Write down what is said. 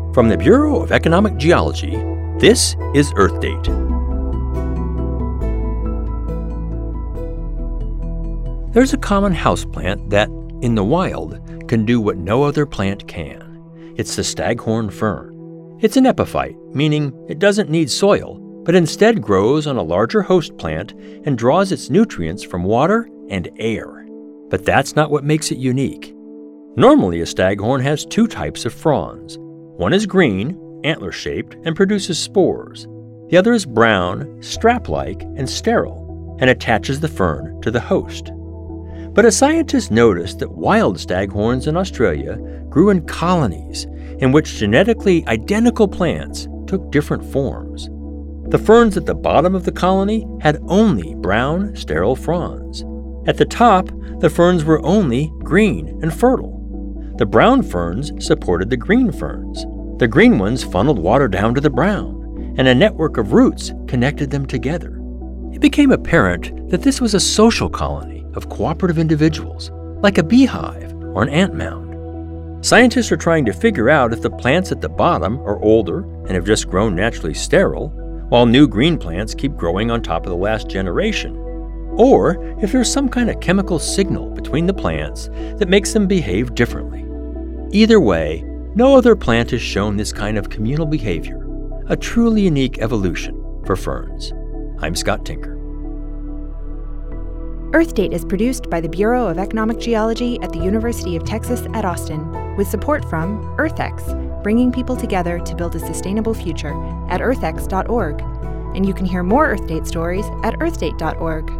From the Bureau of Economic Geology, this is Earth Date. There's a common houseplant that, in the wild, can do what no other plant can. It's the staghorn fern. It's an epiphyte, meaning it doesn't need soil, but instead grows on a larger host plant and draws its nutrients from water and air. But that's not what makes it unique. Normally, a staghorn has two types of fronds. One is green, antler-shaped, and produces spores. The other is brown, strap-like, and sterile, and attaches the fern to the host. But a scientist noticed that wild staghorns in Australia grew in colonies in which genetically identical plants took different forms. The ferns at the bottom of the colony had only brown, sterile fronds. At the top, the ferns were only green and fertile. The brown ferns supported the green ferns. The green ones funneled water down to the brown, and a network of roots connected them together. It became apparent that this was a social colony of cooperative individuals, like a beehive or an ant mound. Scientists are trying to figure out if the plants at the bottom are older and have just grown naturally sterile, while new green plants keep growing on top of the last generation, or if there's some kind of chemical signal between the plants that makes them behave differently. Either way, no other plant has shown this kind of communal behavior, a truly unique evolution for ferns. I'm Scott Tinker. Earth Date is produced by the Bureau of Economic Geology at the University of Texas at Austin, with support from EarthX, bringing people together to build a sustainable future at earthx.org. And you can hear more Earth Date stories at earthdate.org.